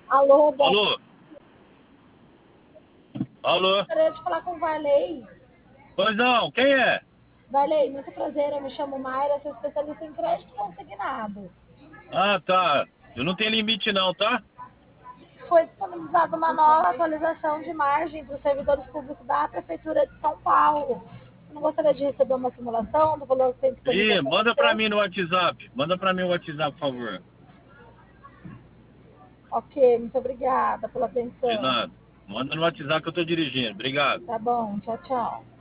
Alô, bom. Alô? Alô? Gostaria de falar com o Varley. Pois não, quem é? Varley, muito prazer, eu me chamo Mayra, sou especialista em crédito consignado. Ah, tá. Eu não tenho limite não, tá? Foi disponibilizada uma nova atualização de margem para os servidores públicos da Prefeitura de São Paulo. Você não gostaria de receber uma simulação do valor que tem disponível Ih, para manda pra você? mim no WhatsApp. Manda pra mim no WhatsApp, por favor. Ok, muito obrigada pela De atenção. nada. Manda no WhatsApp que eu tô dirigindo. Obrigado. Tá bom, tchau, tchau.